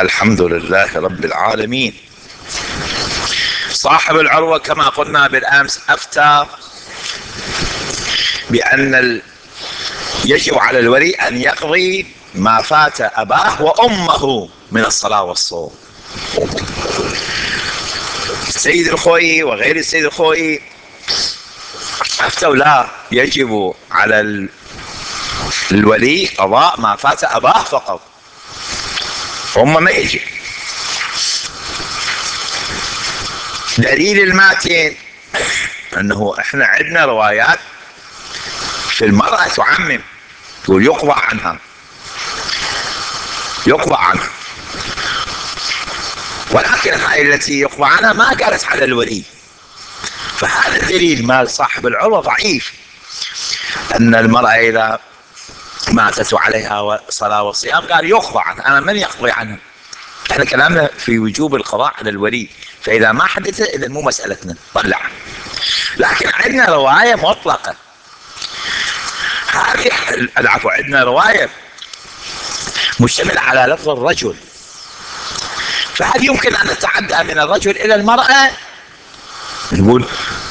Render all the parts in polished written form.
الحمد لله رب العالمين. صاحب العروة كما قلنا بالأمس أفتى بأن يجب على الولي أن يقضي ما فات أباه وأمه من الصلاة والصوم. السيد الخوئي وغير السيد الخوئي أفتوا لا يجب على الولي قضاء ما فات أباه فقط، هم ما يجب. دليل الماتين أنه إحنا عندنا روايات في المرأة تعمم، تقول يقضى عنها ولكن هاي التي يقضى عنها ما قالت على الولي، فهذا الدليل مال صاحب العروة ضعيف، أن المرأة إذا ماتت عليها صلاة وصيام قال يقضى عنها. أنا من يقضي عنها؟ احنا كلامنا في وجوب القضاء على الولي، فإذا ما حدث إذا مو مسألتنا طلع. لكن عندنا رواية مطلقة، هذه العفو عندنا رواية مشتملة على لفظ الرجل، فهل يمكن أن نتعدى من الرجل إلى المرأة؟ نقول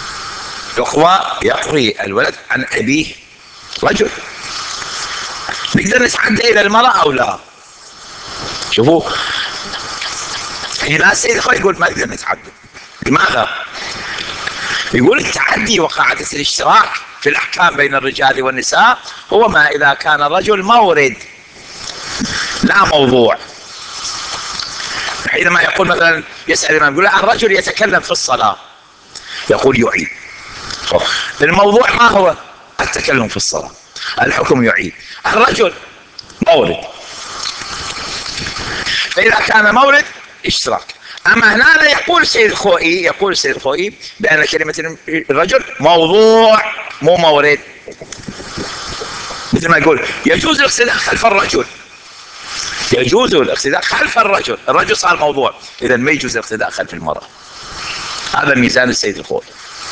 يقضي الولد عن أبيه رجل، نقدر نتعدى إلى المرأة أو لا؟ شوفوا هنا السيد الخوئي يقول ما نقدر نتعدى. لماذا؟ يقول التعدي وقاعدة الاشتراك في الأحكام بين الرجال والنساء هو ما إذا كان الرجل مورد لا موضوع. حينما يقول مثلا يسأل الإمام يقول الرجل يتكلم في الصلاة، يقول يعيد. الموضوع ما هو؟ التكلم في الصلاة، الحكم يعيد. الرجل مورد، فإذا كان مورد اشتراك. أما هنا يقول السيد الخوئي بأن كلمة الرجل موضوع مو مورد، مثل ما يقول يجوز الاقتداء خلف الرجل، يجوز الاقتداء خلف الرجل، الرجل صار موضوع، إذا ما يجوز الاقتداء خلف المرأة. هذا ميزان السيد الخوئي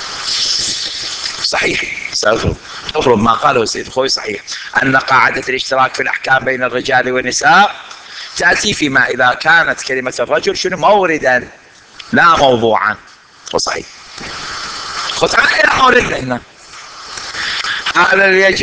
صحيح. أفرض ما قاله السيد الخوئي صحيح، أن قاعدة الاشتراك في الأحكام بين الرجال والنساء تأتي فيما إذا كانت كلمة الرجل شنو موردا لا موضوعا، وصحيح. وتعالى إلى موردنا هنا، هذا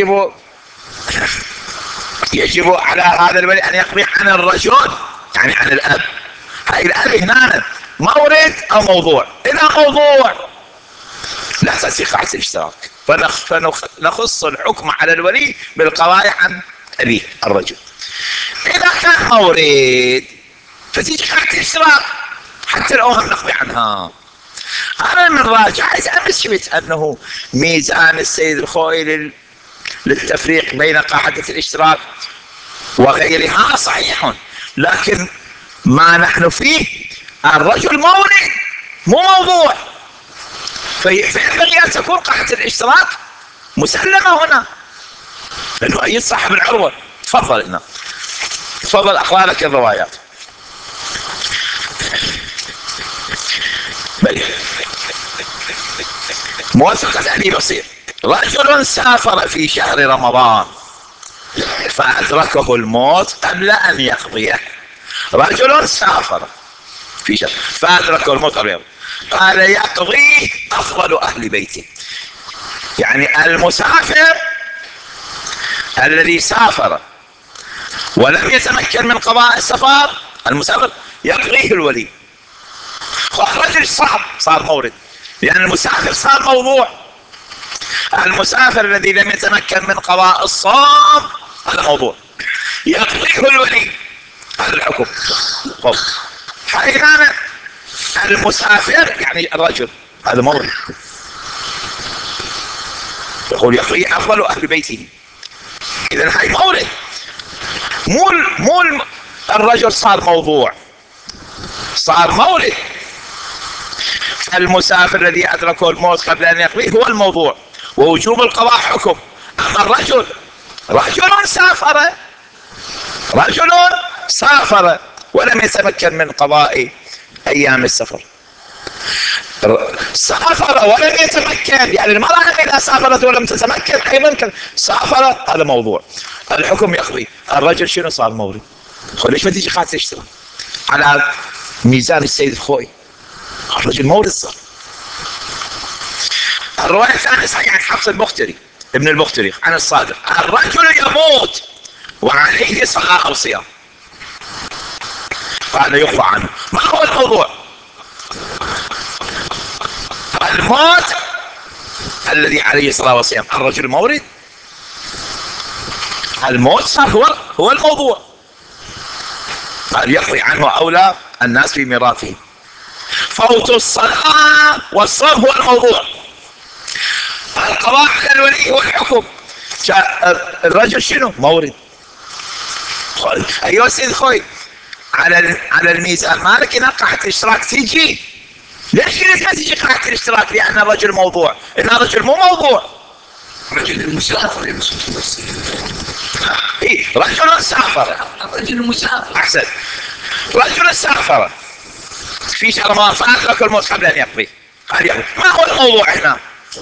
يجب على هذا الولي أن يقضي عن الرجل، يعني عن الأب. هاي الأب هنا مورد أو موضوع؟ إذا موضوع لا تأتي قاعدة الاشتراك، فنخص الحكم على الولي بالقضاء عن أبيه الرجل. إذا كان مورد فتيجي قاعدة الاشتراك حتى الأوهم نقضي عنها. أنا من راجع أمس شفت أنه ميزان السيد الخوئي للتفريق بين قاعدة الاشتراك وغيرها صحيح، لكن ما نحن فيه الرجل مورد مو موضوع، فينبغي أن تكون قاعدة الاشتراك مسلمة هنا، لأنه أيد صاحب العروة. تفضل هنا، تفضل أقرأ لك الروايات. موثقة أبي بصير: رجل سافر في شهر رمضان فأدركه الموت قبل أن يقضيه. رجل سافر في شهر فأدركه الموت قبل أن يقضيه، قال يقضيه أفضل أهل بيته. يعني المسافر الذي سافر ولم يتمكن من قضاء السفر، المسافر يقضيه الولي. الرجل صار مورد، لأن المسافر صار موضوع. المسافر الذي لم يتمكن من قضاء الصوم هذا موضوع، يقضيه الولي، هذا الحكم. حينما المسافر يعني الرجل هذا مورد، يقول يقضيه أفضل أهل بيته. إذن هاي مورد، مو الرجل صار موضوع، صار مورد. المسافر الذي أدركه الموت قبل أن يقضيه هو الموضوع، ووجوب القضاء حكم. أما الرجل رجل سافر ولم يتمكن من قضاء أيام السفر. سافر ولم يتمكن، يعني المرأة إذا سافرت ولم تتمكن أيضا سافرت، هذا موضوع، الحكم يقضي. الرجل شنو صار مورد؟ ليش ما تيجي قاعدة تشتغل؟ على ميزان السيد الخوئي. الرجل مورد صار. الرواية الثانية صحيح عن حفص البختري ابن البختري عن الصادق: الرجل يموت وعليه صلاة أو صيام. قال يخفى عنه. ما هو الموضوع؟ الموت الذي عليه صلاة وصيام. الرجل مورد، الموت صار هو الموضوع. قال يقضي عنه أولى الناس في ميراثه. فوت الصلاة والصوم هو الموضوع. القضاء على الولي هو الحكم. الرجل شنو؟ مورد. ايها السيد خوي، على الميزان مالك هنا قاعدة الاشتراك تيجي. ليش قلت ما تيجي قاعدة الاشتراك؟ لأن الرجل موضوع. إن الرجل مو موضوع. رجل المسافر. اي رجل سافر. الرجل المسافر. احسن. رجل سافر في شهر رمضان فأدرك الموت قبل أن يقضي. ما هو الموضوع هنا؟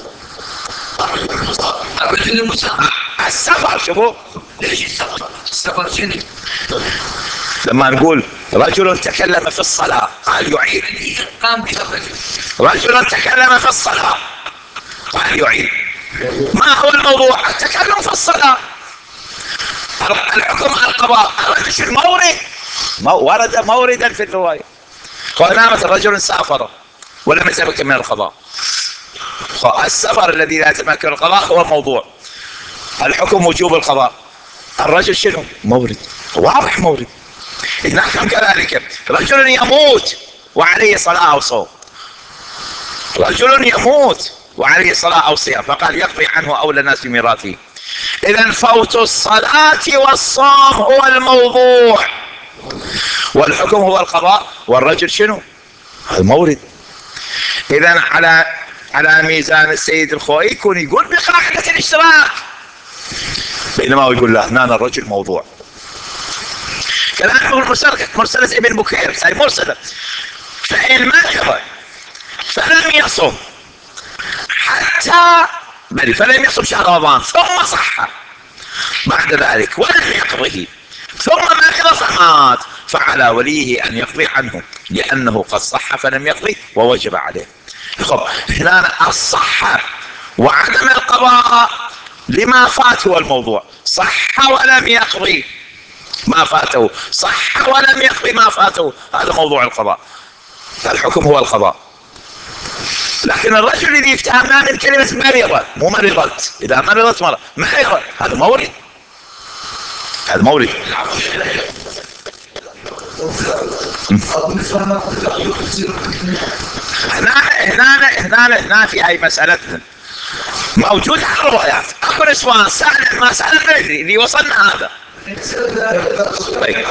الرجل المسافر. السفر. شوفوا ليش السفر؟ السفر شنو؟ لما نقول رجل تكلم في الصلاة قال يعيد. قام بها الرجل. رجل تكلم في الصلاة قال يعيد. ما هو الموضوع؟ التكلم في الصلاة. الحكم على القضاء. الرجل مورد، ورد موردا في الرواية. قال نامت رجل سافر ولم يتمكن من القضاء. السفر الذي لا يتمكن من القضاء هو الموضوع. الحكم وجوب القضاء. الرجل شنو؟ مورد، واضح مورد. هناك كذلك رجل يموت وعليه صلاة أو صوم. رجل يموت وعليه صلاة أو صيام، فقال يقضي عنه أولى الناس في ميراثه. إذا فوت الصلاة والصوم هو الموضوع، والحكم هو القضاء، والرجل شنو؟ المورد. إذا على ميزان السيد الخوئي يكون يقول بقاعدة الاشتراك، بينما هو يقول لا هنا الرجل موضوع. كلام مرسلة ابن بكير هاي مرسلة. فإن مرض فلم يصم حتى فلم يصم شهر رمضان ثم صح بعد ذلك ولم يقضه ثم مرض فمات، فعلى وليه أن يقضي عنه لأنه قد صح فلم يقضي ووجب عليه. هنا الصحة وعدم القضاء لما فات هو الموضوع. صح ولم يقضي ما فاته، صح ولم يقضي ما فاته، هذا موضوع القضاء. الحكم هو القضاء. لكن الرجل الذي يفتهمنا من كلمة مرض، مو مرضت، إذا مرضت مرض، هذا مورد. هذا مورد. هنا في هاي مسألتنا موجود على الروايات. اكو نسوان سأل ما سأل ما ندري اللي وصلنا هذا. طيب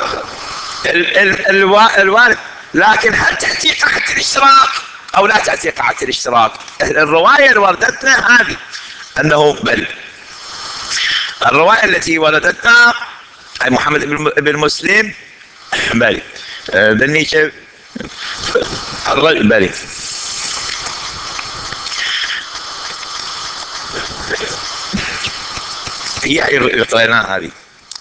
الوالد، لكن هل تأتي قاعدة الاشتراك او لا تأتي قاعدة الاشتراك؟ الرواية اللي وردتنا هذه انه بل. الرواية التي وردتنا محمد بن مسلم بل ذنيش الرجل بل هي قريناها هذه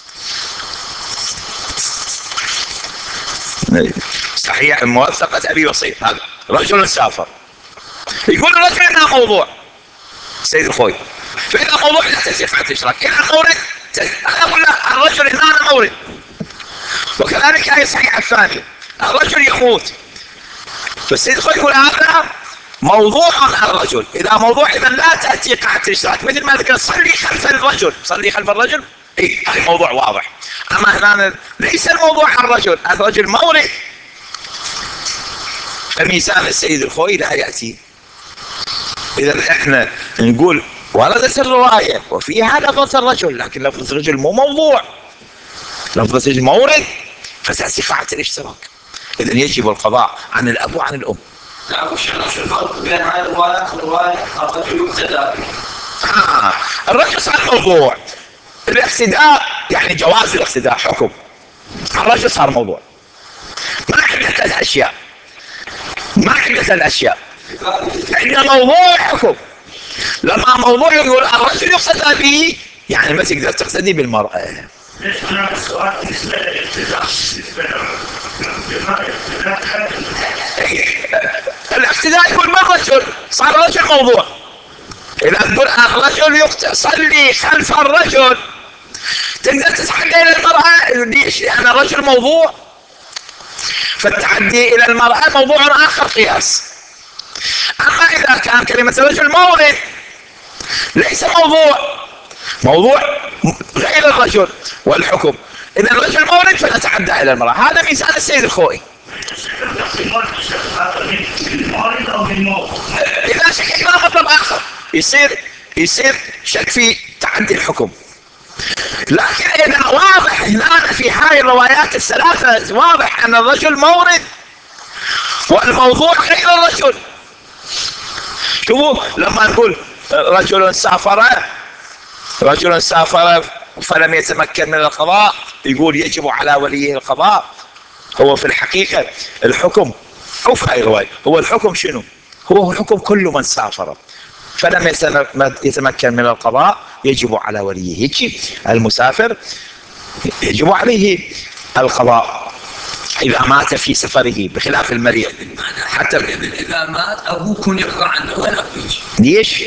صحيح موثقة أبي وصيف. هذا رجل سافر يقول الرجل إنها موضوع سيد الخوي، فإذا موضوع لا تسيق عن الاشتراك. إذا مورد أنا أقول لا الرجل إنها مورد. وكذلك هي صحيحة الثانية الرجل يموت، فالسيد الخوي يقول هذا موضوع الرجل. إذا موضوع إذا لا تأتي قاعدة الاشتراك، مثل ما ذكر صلي خلف الرجل، صلي خلف الرجل، إيه هذا موضوع واضح. أما هنا ليس الموضوع الرجل مورد، فميزان السيد الخوئي لا يأتي. إذا إحنا نقول وردت الرواية وفيها لفظة الرجل، لكن لفظة الرجل مو موضوع، لفظة الرجل مورد، فتأتي قاعدة الاشتراك. إذا يجب القضاء عن الأب وعن الأم. لا وش الفرق بين هاي الروايات والرواية الرجل يقتدى به؟ الرجل صار موضوع. الاقتداء يعني جواز الاقتداء حكم. الرجل صار موضوع. ما عندنا ثلاث أشياء، ما عندنا ثلاث أشياء. عندنا موضوع حكم. لما موضوع يقول الرجل يقتدى به يعني ما تقدر تقتدي بالمرأة. ليش أنا السؤال بالنسبة للاقتداء بالنسبة للرجل؟ الاقتداء يكون من رجل، صار رجل موضوع. إذا تقول الرجل يصلي خلف الرجل، تقدر تتعدى إلى المرأة. ليش؟ لأن الرجل موضوع، فالتعدي إلى المرأة موضوع آخر قياس. أما إذا كان كلمة الرجل مورد ليس موضوع غير الرجل والحكم، إذا الرجل مورد فنتعدى إلى المرأة. هذا ميزان السيد الخوئي. إذا شككنا مطلب آخر يصير شك في تعدي الحكم. لكن إذا واضح هنا في هاي الروايات الثلاثة واضح أن الرجل مورد والموضوع غير الرجل. شوفوا لما نقول رجل سافر فلم يتمكن من القضاء، يقول يجب على وليه القضاء. هو في الحقيقة الحكم أو في هاي الرواية هو الحكم شنو؟ هو الحكم كل من سافر فلم يتمكن من القضاء يجب على وليه. يجي المسافر يجب عليه القضاء إذا مات في سفره، بخلاف المريض. حتى إذا مات أبوك يقضى عنه ولا ليش؟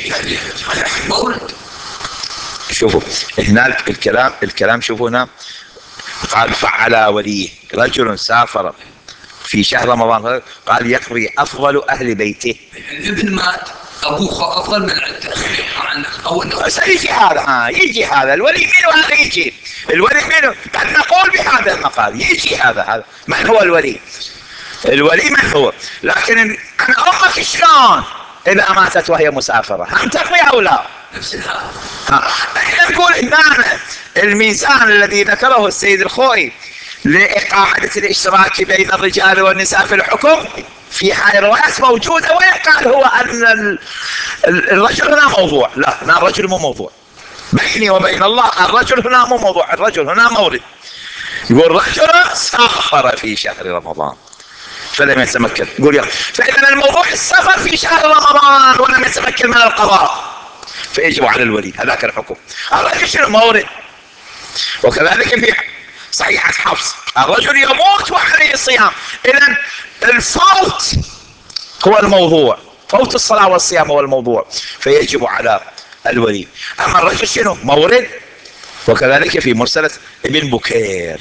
شوفوا هنا الكلام شوفوا هنا قال فعلى وليه. رجل سافر في شهر رمضان قال يقضي أفضل أهل بيته. الابن مات أبوه أفضل من عنه يجي هذا الولي منه. هذا يجي الولي منه. قد نقول بهذا المقال يجي هذا من هو الولي من هو. لكن أنا أمك شلون إذا ماتت وهي مسافرة هم تقضي أو لا؟ نفس الحال. احنا نقول هنا الميزان الذي ذكره السيد الخوئي لإقامة الاشتراك بين الرجال والنساء في الحكم في هاي الروايات موجودة. وين قال هو أن الرجل هنا موضوع؟ لا، هنا الرجل مو موضوع. بيني وبين الله الرجل هنا مو موضوع، الرجل هنا مورد. يقول رجل سافر في شهر رمضان فلم يتمكن. يقول يلا، فإذا الموضوع السفر في شهر رمضان ولم يتمكن من القضاء فيجب على الولي هذاك الحكم. الرجل شنو مورد. وكذلك في صحيحة حفص الرجل يموت وعليه الصيام. إذن الفوت هو الموضوع، فوت الصلاة والصيام هو الموضوع فيجب على الولي. أما الرجل شنو مورد. وكذلك في مرسلة ابن بكير.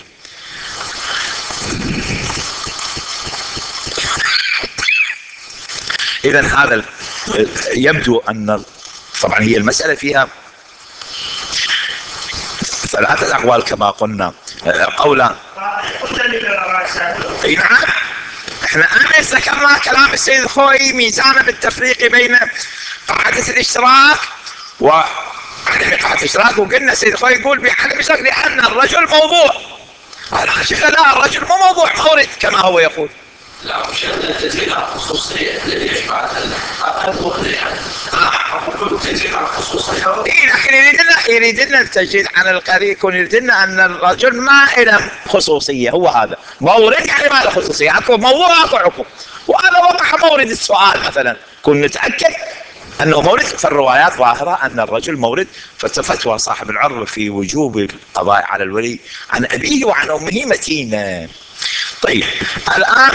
إذن هذا يبدو أن طبعا هي المسألة فيها ثلاثة أقوال كما قلنا. قولا نعم، احنا امس ذكرنا كلام السيد الخوئي ميزانه بالتفريق بين قاعدة الاشتراك وعدم قاعدة الاشتراك، وقلنا السيد الخوئي يقول بعدم الاشتراك لأن الرجل موضوع. لا، الرجل مو موضوع مورد كما هو يقول. لا، مش التسجيل على الخصوصية اللي يشبع لكن يريد لنا التجديد عن القريب، يكون يريد لنا أن الرجل ما له خصوصية. هو هذا مورد يعني ما له خصوصية، اكو موضوع اكو حكم. وهذا وقع مورد السؤال مثلا كن نتأكد أنه مورد. فالروايات ظاهرة أن الرجل مورد. ففتوى صاحب العرض في وجوب القضاء على الولي عن أبيه وعن أمه متينة. طيب الآن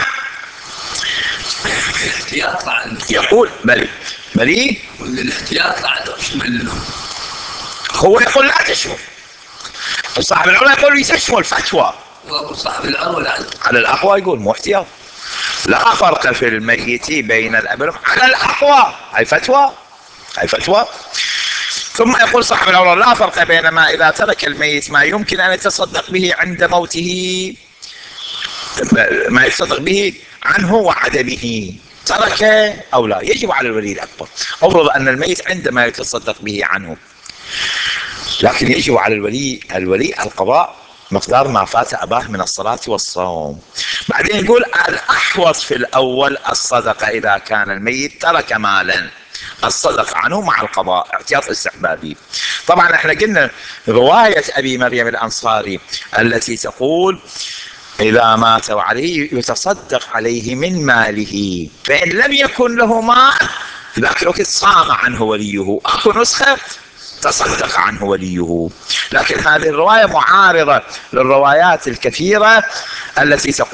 يقول بلي الاحتياط لا تشمل. هو يقول لا تشمل. صاحب العلماء يقول تشمل فتوى. صاحب الأول على الأقوى يقول مو احتياط. لا فرق في الميت بين الأب على الأقوى. هاي فتوى. ثم يقول صاحب العلماء لا فرق بين ما إذا ترك الميت ما يمكن أن يتصدق به عند موته، ما يتصدق به عنه وعدمه، ترك أو لا يجب على الولي الأكبر. أفرض أن الميت عندما يتصدق به عنه، لكن يجب على الولي القضاء مقدار ما فات أباه من الصلاة والصوم. بعدين يقول الأحوط في الأول الصدقة إذا كان الميت ترك مالا، الصدق عنه مع القضاء احتياط استحبابي. طبعا احنا قلنا رواية أبي مريم الأنصاري التي تقول إذا مات عليه يتصدق عليه من ماله، فإن لم يكن له مال ذاك الوقت صام عنه وليه. أكو نسخة تصدق عنه وليه. لكن هذه الرواية معارضة للروايات الكثيرة التي تقول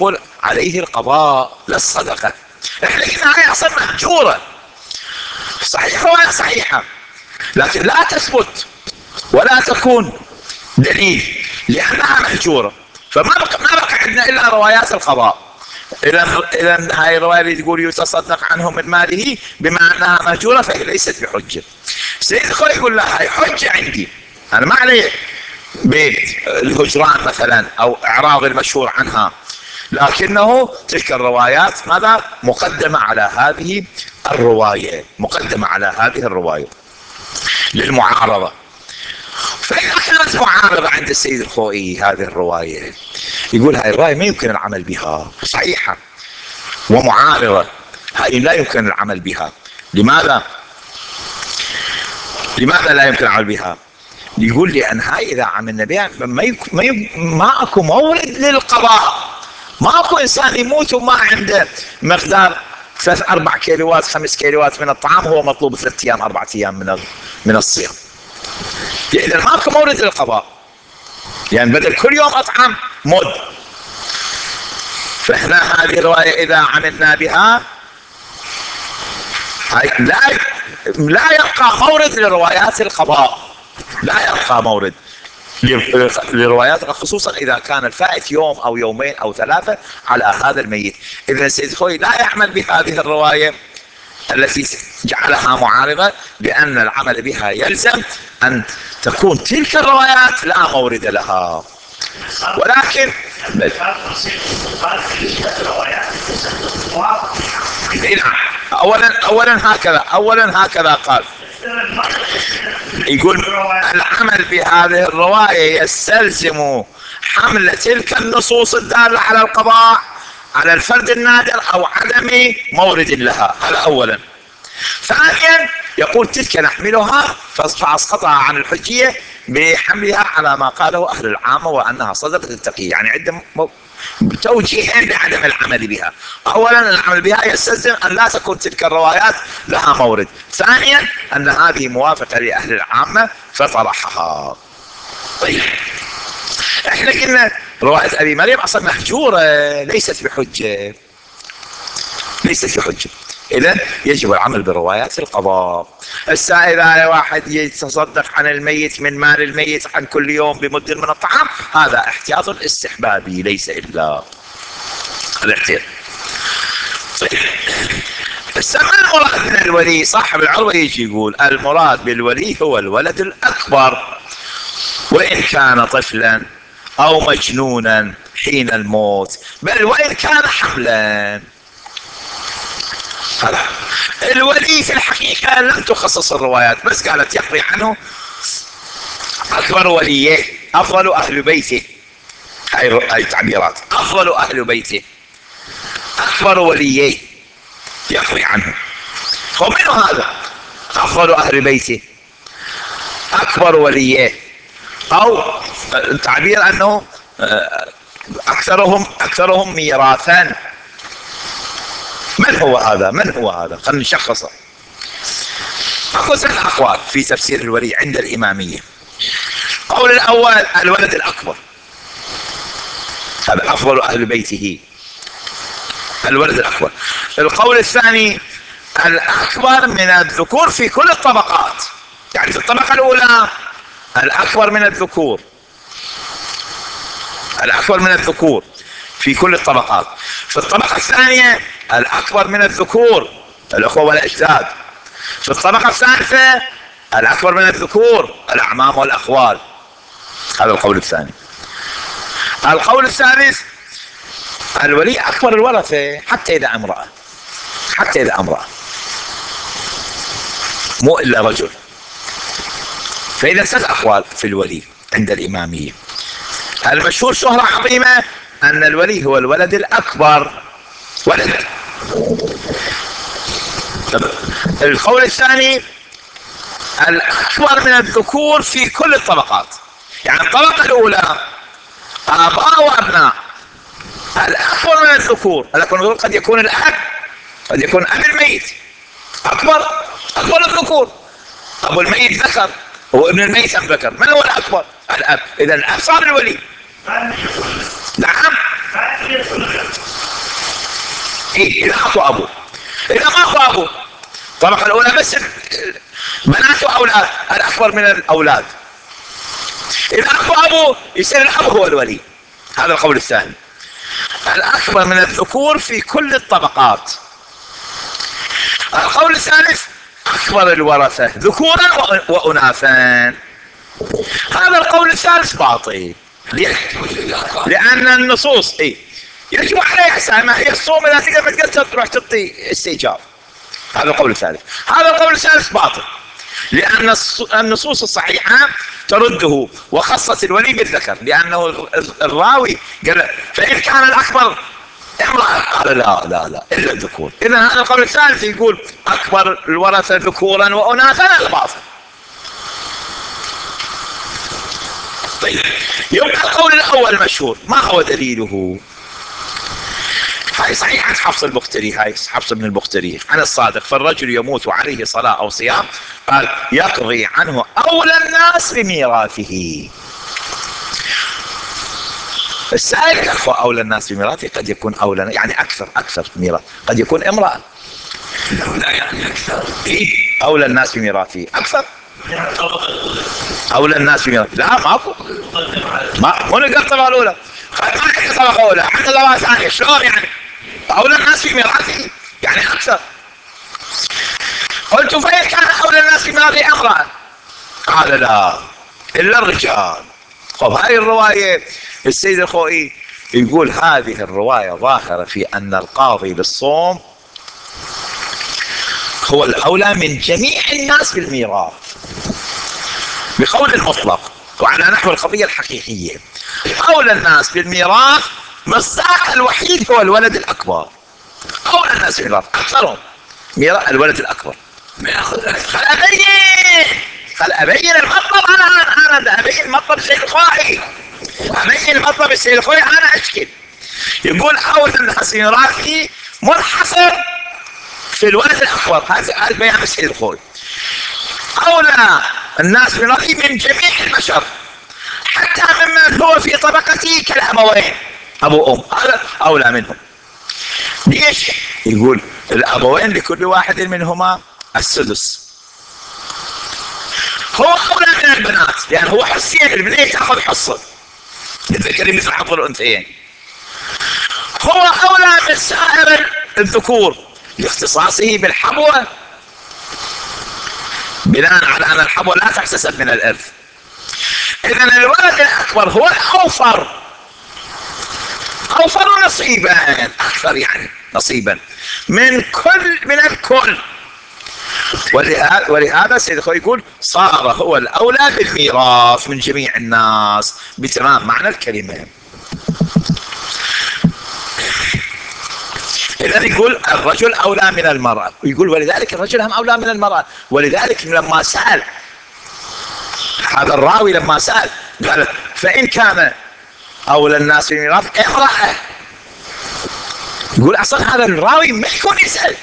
عليه القضاء لا الصدقة. احنا قلنا هاي اصلا مهجورة، صحيح رواية صحيحة لكن لا تثبت ولا تكون دليل لانها مهجورة، فما بقى عندنا الا روايات القضاء. اذا هاي الرواية اللي تقول يتصدق عنه من ماله بما انها مهجورة فهي ليست بحجة. سيد الخوي يقول لا هاي حجة عندي، انا ما عليه بيت الهجران مثلا او اعراض المشهور عنها، لكنه تلك الروايات ماذا مقدمة على هذه الرواية، مقدمة على هذه الرواية للمعارضة. فإذا كانت معارضة عند السيد الخوئي هذه الرواية، يقول هاي الرواية ما يمكن العمل بها، صحيحة ومعارضة، هاي لا يمكن العمل بها. لماذا لا يمكن العمل بها؟ يقول لأن هاي إذا عملنا بها ما أكو مورد للقضاء، ما أكو إنسان يموت وما عنده مقدار 3-4 كيلوات 5 كيلوات من الطعام، هو مطلوب 3 أيام 4 أيام من الصيام. إذا ما أكو مورد للقضاء، يعني بدل كل يوم أطعم مد. فإحنا هذه الرواية إذا عملنا بها لا يبقى مورد لروايات القضاء، لا يبقى مورد لروايات، خصوصا إذا كان الفائت يوم أو يومين أو 3 على هذا الميت. إذا سيد الخوئي لا يعمل بهذه الرواية التي جعلها معارضة، لأن العمل بها يلزم أن تكون تلك الروايات لا مورد لها. ولكن أولا هكذا قال، يقول العمل بهذه الرواية يستلزم حمل تلك النصوص الدالة على القضاء على الفرد النادر أو عدم مورد لها، هذا أولا. ثانيا يقول تلك نحملها فأسقطها عن الحجية بحملها على ما قاله أهل العامة وأنها صدقة التقية، يعني عندهم توجيهين لعدم العمل بها. أولا العمل بها يستلزم أن لا تكون تلك الروايات لها مورد، ثانيا أن هذه موافقة لأهل العامة فطرحها. طيب احنا قلنا رواية أبي مريم أصلا مهجورة، ليست بحجة، ليست بحجة. إذا يجب العمل بروايات القضاء. إذا واحد يتصدق عن الميت من مال الميت عن كل يوم بمد من الطعام، هذا احتياط استحبابي ليس إلا الاحتياط. طيب ما المراد من الولي؟ صاحب العروة يجي يقول المراد بالولي هو الولد الأكبر، وإن كان طفلا أو مجنونا حين الموت، بل وإن كان حملا. الولي في الحقيقة لم تخصص الروايات، بس قالت يقضي عنه أكبر وليه، أفضل أهل بيته، هاي التعبيرات، أفضل أهل بيته، أكبر وليه يقضي عنه. ومن هذا أفضل أهل بيته أكبر وليه، أو التعبير أنه أكثرهم ميراثا. من هو هذا؟ خلينا نشخصه. أقول 3 أقوال في تفسير الولي عند الإمامية. القول الأول الولد الأكبر، هذا أفضل أهل بيته، الولد الأكبر. القول الثاني الأكبر من الذكور في كل الطبقات، يعني في الطبقة الأولى الأكبر من الذكور، الأكبر من الذكور في كل الطبقات. في الطبقة الثانية الأكبر من الذكور الأخوة والأجداد. في الطبقة الثالثة الأكبر من الذكور الأعمام والأخوال. هذا القول الثاني. القول الثالث الولي أكبر الورثة حتى إذا امرأة مو إلا رجل. فإذا 3 أقوال في الولي عند الإمامية. المشهور شهرة عظيمة أن الولي هو الولد الأكبر ولد. القول الثاني الأكبر من الذكور في كل الطبقات، يعني الطبقة الأولى آباء وأبناء، الأكبر من الذكور. قد يكون الأب، قد يكون أب الميت أكبر الذكور، أبو الميت ذكر وابن الميت ذكر، من هو الأكبر؟ الأب. إذا الأب صار الولي. نعم إيه إذا أكو أبو. إذا ما أكو أبو الطبقة الأولى بس بنات وأولاد، الأكبر من الأولاد. إذا أكو أبو يصير الأب هو الولي. هذا القول الثاني، الأكبر من الذكور في كل الطبقات. القول الثالث أكبر الورثة ذكورا وأناثا. هذا القول الثالث باطل، لأن النصوص يجب عليها إحسان. ما هي الصوم إذا تقدر ما تقدر تروح تعطي استئجار. هذا القول الثالث. هذا القول الثالث باطل، لأن النصوص الصحيحة ترده وخصت الولي بالذكر، لأنه الراوي قال فإن كان الأكبر امرأة قال لا لا لا إلا الذكور. إذن هذا القول الثالث يقول أكبر الورثة ذكورا وأناثا الباطل. طيب يبقى القول الأول مشهور، ما هو دليله؟ هاي صحيحة حفص البختري، هاي حفص بن البختري عن الصادق: فالرجل يموت عليه صلاة أو صيام، قال يقضي عنه أولى الناس بميراثه. السائل كيف أولى الناس بميراثه؟ قد يكون أولى يعني أكثر ميراث، قد يكون امرأة. لا يعني أكثر. أولى الناس بميراثه أكثر. أولى الناس بميراثه لا ماكو، مو نقدر الطبقة الأولى. ما عندنا طبقة أولى، عندنا طبقة ثانية. شلون يعني؟ أولى الناس بميراثه يعني أكثر. قلت فإن كان أولى الناس بميراثه امرأة قال لا إلا الرجال. طب هاي الرواية السيد الخوئي يقول هذه الرواية ظاهرة في أن القاضي بالصوم هو الأولى من جميع الناس بالميراث بقول المطلق، وعلى نحو القضية الحقيقية. أولى الناس بالميراث مصداق الوحيد هو الولد الأكبر. أولى الناس بالميراث أكثرهم ميراث الولد الأكبر. خل أبين المطلب. أنا أبين المطلب السيد الخوئي، أبين المطلب السيد الخوئي. أنا أشكل يقول أولى الناس بالميراث منحصر في الولد الأكبر. هذا بيان السيد الخوئي. أولى الناس بالميراث من جميع البشر، حتى ممن هو في طبقتي كالأبوين أبو أم، هذا أولى منهم. ليش؟ يقول الأبوين لكل واحد منهما السدس. هو أولى من البنات لأن هو حسين، البنية تأخذ حصة، الذكر مثل حظ الأنثيين. هو أولى من سائر الذكور لاختصاصه بالحبوة، بناء على أن الحبوة لا تحتسب من الإرث. إذن الولد الأكبر هو الأوفر، أوفر نصيبا، أكثر يعني نصيبا من الكل. ولهذا سيد الخوئي يقول صار هو الأولى بالميراث من جميع الناس بتمام معنى الكلمة. إذن يقول الرجل أولى من المرأة، ويقول ولذلك الرجل هم أولى من المرأة. ولذلك لما سأل هذا الراوي، لما سأل قال فإن كان أولى الناس بالميراث امرأة، يقول أصلا هذا الراوي ما يكون يسأل،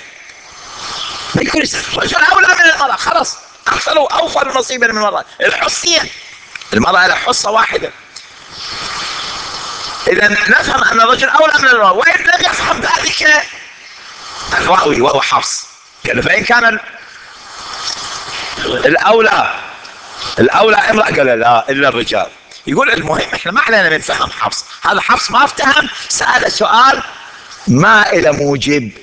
الرجل أولى من المرأة، خلاص أكثر وأوفر نصيبا من المرأة. الحصية المرأة لها حصة واحدة. إذا نفهم أن الرجل أولى من المرأة. وإن لم يفهم ذلك الراوي وهو حفص قال فإن كان الأولى امرأة قال لا إلا الرجال. يقول المهم إحنا ما علينا من فهم حفص. هذا حفص ما افتهم، سأل سؤال ما إلى موجب.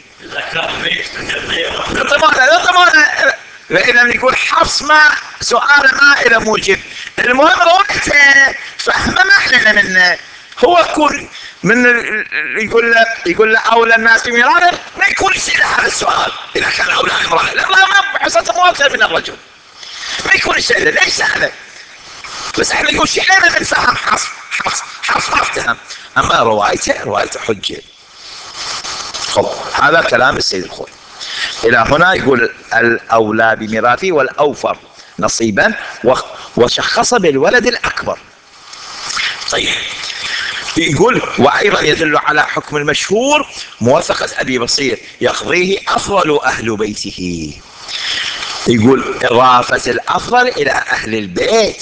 إذا يقول حفص ما سؤال ما إلى موجب. المهم رؤيته فهمه ما علينا منه. هو يكون من يقول له أولى الناس بميراثه ما يكون يسأل هذا السؤال. إذا كان أولى امرأة الامرأة ما حصته مو أكثر من الرجل، ما يكون يسأله. ليش سأله؟ بس احنا نقول شيء من فهم حفص ما افتهم، أما روايته حجة. خب هذا كلام السيد الخوئي. إلى هنا يقول الأولى بميراثه والأوفر نصيبا، وشخص بالولد الأكبر. طيب يقول وأيضا يدل على حكم المشهور موافقة أبي بصير يقضيه أفضل أهل بيته. يقول إضافة الأفضل إلى أهل البيت،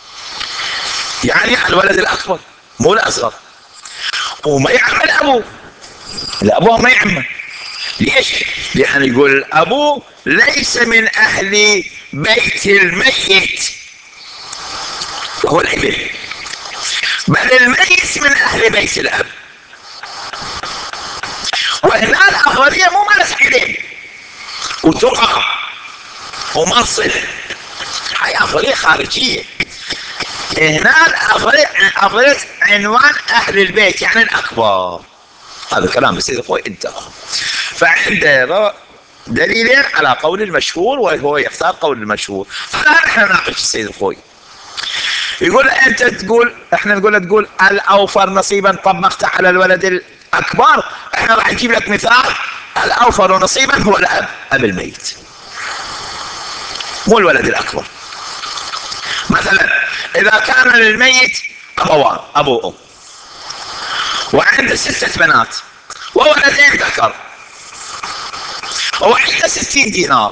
يعني الولد الأكبر مو الأصغر. وما يعمل أبوه، الأبوه ما يعمل، ليش؟ لأن يقول الأب ليس من أهل بيت الميت وهو الابن، بل الميت من أهل بيت الأب. وهنا الأفضلية مو مالت علم وتقى ومصل، هاي أفضلية خارجية. هنا الأفضلية عنوان أهل البيت يعني الأكبر. هذا كلام بسيط أخوي انت. فعنده دليلين على قول المشهور وهو يختار قول المشهور. فالآن احنا نناقش السيد أخوي. يقول انت تقول، احنا نقول تقول الأوفر نصيبا طبقت على الولد الأكبر. احنا راح نجيب لك مثال. الأوفر نصيبا هو الأب، أب الميت، مو الولد الأكبر. مثلا إذا كان للميت أبوان، أبو وأم، وعنده 6 بنات وولدين ذكر، وعنده 60 دينار،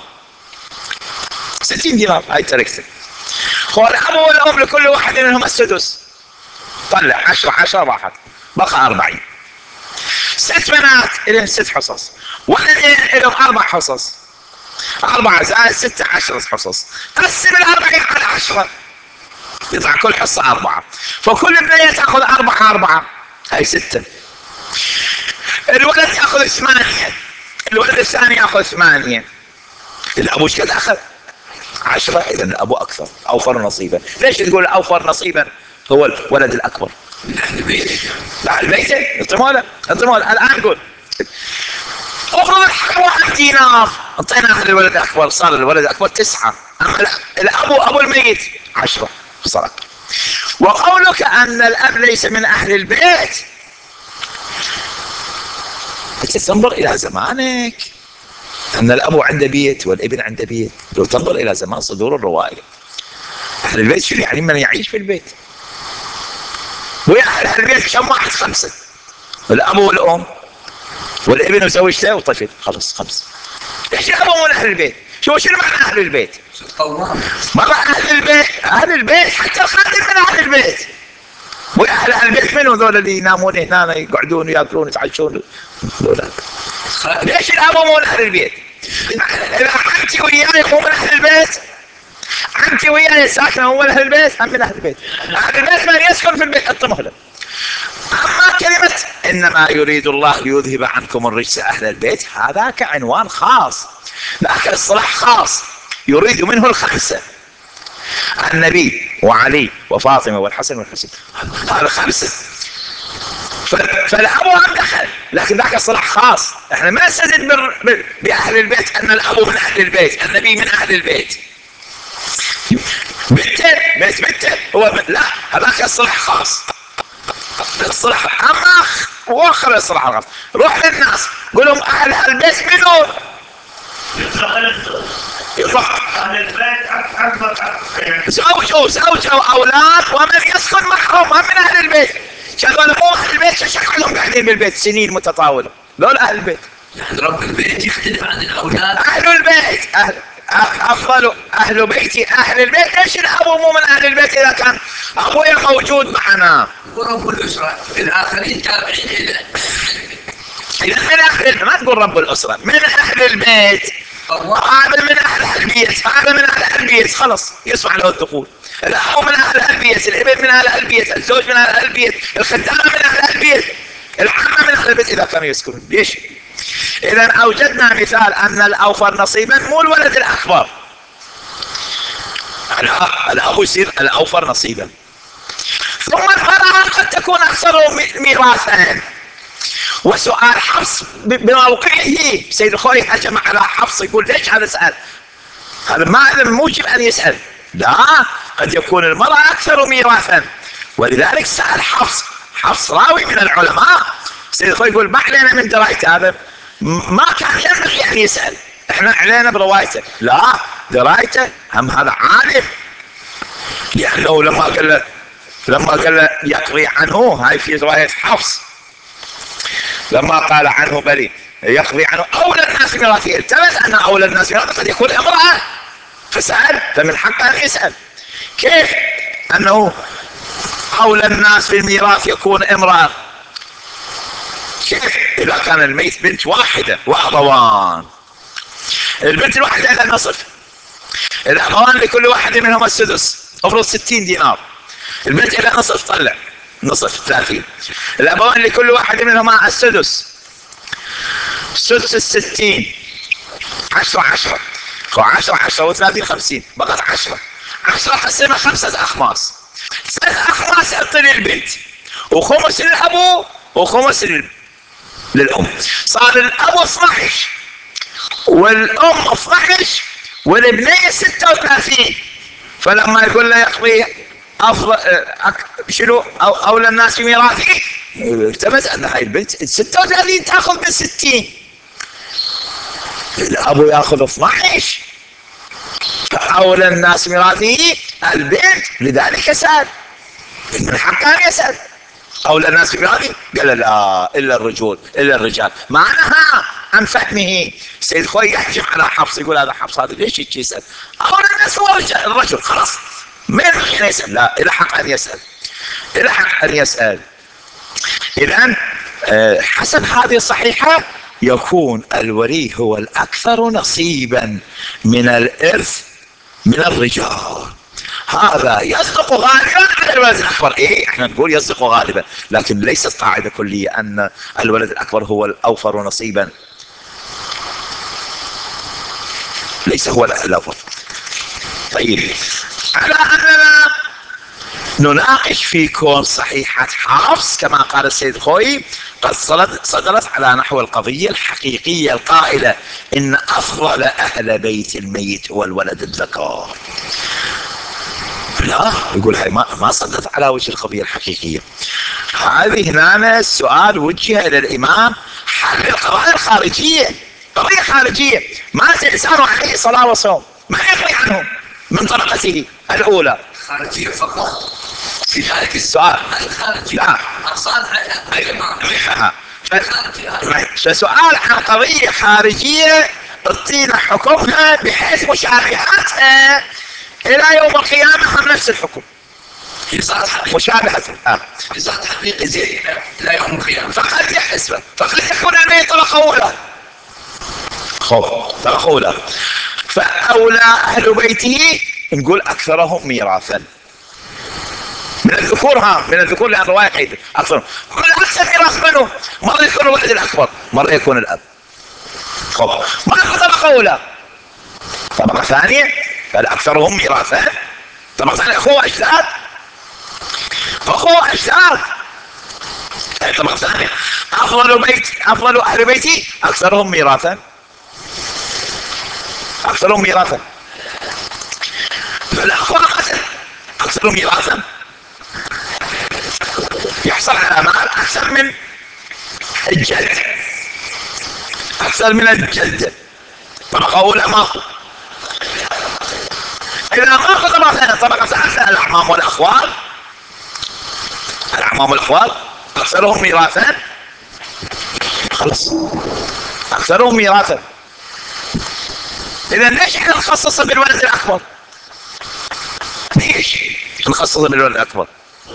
60 دينار هاي تركته. هو الأب والأم لكل واحد منهم السدس، طلع 10 راحت، بقى 40. 6 بنات لهم 6 حصص، ولدين لهم 4 حصص، 4 زائد 6 10 حصص. قسم 40 على 10 يطلع كل حصة 4، فكل بنية تأخذ 4 هاي 6. الولد يأخذ 8، الولد الثاني يأخذ 8. الأبو ايش قد أخذ؟ 10. إذا الأبو أكثر، أوفر نصيبا. ليش تقول أوفر نصيبا هو الولد الأكبر؟ لا البيت انطموله الآن نقول افرض الحكم 1 دينار انطيناه للولد الأكبر، صار الولد الأكبر 9. أما أبو الميت 10 صار. وقولك أن الأب ليس من أهل البيت، تنظر إلى زمانك، أن الأب عنده بيت والابن عنده بيت. لو تنظر إلى زمان صدور الرواية، أهل البيت شو يعني؟ من يعيش في البيت. ويا أهل البيت كم واحد؟ 5، الأب والأم والابن وزوجته وطفل، خلص 5. ليش الأب مو من أهل البيت؟ شنو معنى أهل البيت؟ مرة أهل البيت حتى الخادم من أهل البيت. وأهل البيت منو ذول اللي ينامون هنا يقعدون وياكلون يتعشون؟ ليش الأب مو من أهل البيت؟ إذا عمتي وياي مو من أهل البيت، عمتي وياي ساكنة مو من أهل البيت، هم من أهل البيت. أهل البيت من يسكن في البيت الطمهلة. أما كلمة إنما يريد الله ليذهب عنكم الرجس أهل البيت، هذا كعنوان خاص، ذاك اصطلاح خاص يريد منه ال5، النبي وعلي وفاطمة والحسن والحسين، هذا 5. فالأب هم دخل، لكن ذاك اصطلاح خاص. احنا ما نستدل بأهل البيت أن الأب من أهل البيت، النبي من أهل البيت، بنته هو لا، هذاك اصطلاح خاص. اصطلاح اما واخر الاصطلاح الخاص. روح للناس قول لهم اهل البيت منو؟ اهل البيت زوج او اولاد ومن يسكن معهم هم من اهل البيت. شغل مو اهل البيت شكلهم قاعدين بالبيت سنين متطاوله، دول اهل البيت. رب البيت يختلف عن الاولاد. اهل البيت افضل اهل بيتي اهل البيت. ليش الابو مو من اهل البيت اذا كان ابويا موجود معنا؟ ورب الاسره الاخرين تابعين له. اذا من اهل، ما تقول رب الاسره، من اهل البيت. هذا من اهل البيت، هذا من اهل البيت، خلص يسمع له الدخول. الابو من اهل البيت، الابن من اهل البيت، الزوج من اهل البيت، الخدامه من اهل البيت، العمه من اهل البيت اذا كانوا يسكنون. ليش؟ اذا اوجدنا مثال ان الاوفر نصيبا مو الولد الاكبر، الاب يصير الاوفر نصيبا. ثم المرأة قد تكون اكثر ميراثا. وسؤال حفص بموقعه، سيد الخوي هجم على حفص يقول ليش هذا سأل؟ هذا ما موجب ان يسأل، لا، قد يكون المرأة اكثر ميراثا، ولذلك سأل حفص راوي من العلماء. سيد الخوي يقول ما علينا من درايته، هذا ما كان ينبغي ان يسأل، احنا علينا بروايته. لا، درايته هم هذا عالم، لانه لما قال له يقضي عنه، هاي في رواية حفص، لما قال عنه بلي يقضي عنه اولى الناس ميراثه، التمس ان اولى الناس ميراثه قد يكون امرأة، فسأل، فمن حقه ان يسأل. كيف انه اولى الناس بالميراث يكون امرأة؟ كيف اذا كان الميت بنت واحدة واخوان؟ البنت الواحدة لها نصف، الاخوان لكل واحد منهم السدس، افرض 60 دينار، البنت لها نصف، طلع نصف 30، الابوان لكل واحد منهما السدس، سدس 60، 10 10 10 و30 50، بقت 10 قسمها 5 اخماس، 3 اخماس اعطي للبنت، وخمس للابو وخمس للام، صار الابو 12 والام 12 والابنية 36. فلما يقول له يقضي افضل شنو اولى الناس بميراثه، التمس ان هاي البنت 36 تاخذ من 60، الابو ياخذ 12، فاولى الناس بميراثه البنت، لذلك سال من حقه ان يسال اولى الناس بميراثه، قال لا الا الرجال، معناها عن فهمه سيد خوي يحكم على حفص، يقول هذا حفص هذا ليش يسال؟ اولى الناس هو الرجل، خلاص من حين يسال؟ لا، الى حق ان يسال، الى حق ان يسال. اذا حسب هذه الصحيحه يكون الولي هو الاكثر نصيبا من الارث من الرجال. هذا يصدق غالبا على الولد الاكبر، ايه احنا نقول يصدق غالبا، لكن ليست قاعده كليه ان الولد الاكبر هو الاوفر نصيبا، ليس هو الاوفر. طيب، على اننا نناقش في كون صحيحة حفص كما قال السيد خوي قد صدرت على نحو القضية الحقيقية القائلة إن أفضل أهل بيت الميت هو الولد الذكر. لا، يقول هاي ما صدرت على وجه القضية الحقيقية. هذه هنا السؤال وجه إلى الإمام حل القضايا الخارجية، قضية خارجية مات إنسان عليه صلاة وصوم، ما يقضي عنهم من طبقته الأولى خارجية فقط في ذلك السؤال. لا، فسؤال عن قضية خارجية تعطينا حكمها بحيث مشابهتها إلى يوم القيامة هم نفس الحكم، مشابهتها صارت حقيقي زي إلى يوم القيامة. فقد يحسب، فقد يكون أنه طبقة أولى، طبقة أولى، فأولى أهل بيته نقول أكثرهم ميراثا من الذكور، من الذكور، لأن رواية حيث أكثر ميراث منه، مرة يكون الولد الأكبر، مرة يكون الأب. ما يكون طبقة أولى. طبقة ثانية فالأكثرهم ميراثا، طبقة ثانية أخوة أجداد، طبقة ثانية أفضل أهل بيتي أكثرهم ميراثا، فالأخوة أكثرهم ميراثا، يحصل على مال أكثر من الجد، أكثر من الجد. طبقة أولى ماكو، إذا ماكو طبقة ثالثة الأعمام والأخوال أكثرهم ميراثا، خلص أكثرهم ميراثا. إذا ليش احنا نخصص بالولد الأكبر؟ ليش نخصص بالولد الأكبر؟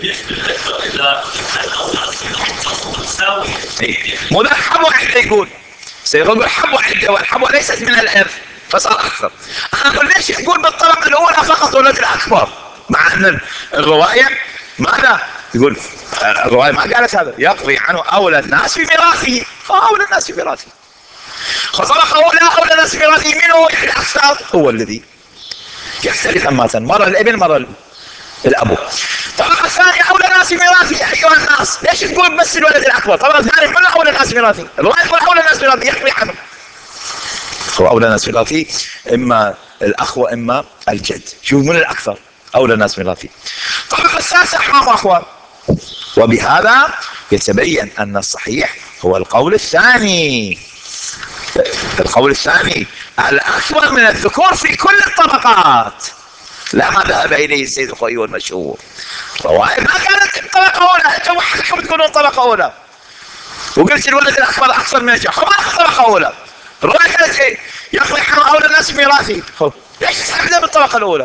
مو ذا حبوة عدة، يقول سيقول حبوة عدة، والحبوة ليست من الإرث فصار أكثر. أنا أقول ليش يقول بالطبقة الأولى فقط ولد الأكبر، مع أن الرواية ماذا يقول؟ الرواية ما قالت هذا، يقضي عنه أولى الناس بميراثه، فأولى الناس بميراثه، فطبقة أولى الناس بميراثه منه الأكثر هو الذي يختلف أماتا، مرة الابن مرة الأبو. طبقة الثانية أولى الناس بميراثه أيها الناس، ليش تقول بس الولد الأكبر؟ طبقة الثانية من أولى الناس بميراثه، الرواية تقول أولى الناس بميراثه يقضي عنه، هو أولى الناس بميراثه إما الأخ وإما الجد، شوف من الأكثر أولى الناس بميراثه. طبقة الثالثة أعمام وأخوال، وبهذا يتبين أن الصحيح هو القول الثاني، الأكبر من الذكور في كل الطبقات، لا ما ذهب إليه السيد الخوي والمشهور. رواية ما كانت طبقة أولى، أنتم وحدكم تقولون طبقة أولى وقلت الولد الأكبر أكثر من الجد، ما طبقة أولى. الرواية كانت إيه؟ يقضي حق أولى الناس بميراثه، ليش تسحبنا بالطبقة الأولى؟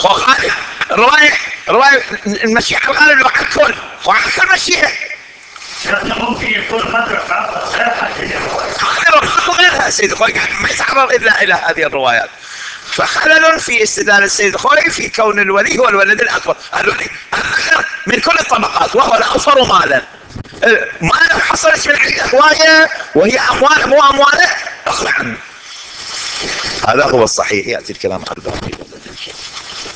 الرواية المشيئة الغالب وعن كل مشيئة، شيخنا ممكن يكون مدرك غير هذه الرواية. غيرها السيد الخوئي ما يتعرض إلا إلى هذه الروايات. فخلل في استدلال السيد الخوئي في كون الولي هو الولد الأكبر، الولي الأكبر من كل الطبقات وهو الأوفر مالا. ما حصلت من عند أخوانه وهي أموال مو أمواله، أخلع عنه. هذا هو الصحيح. يأتي الكلام عن الباقي.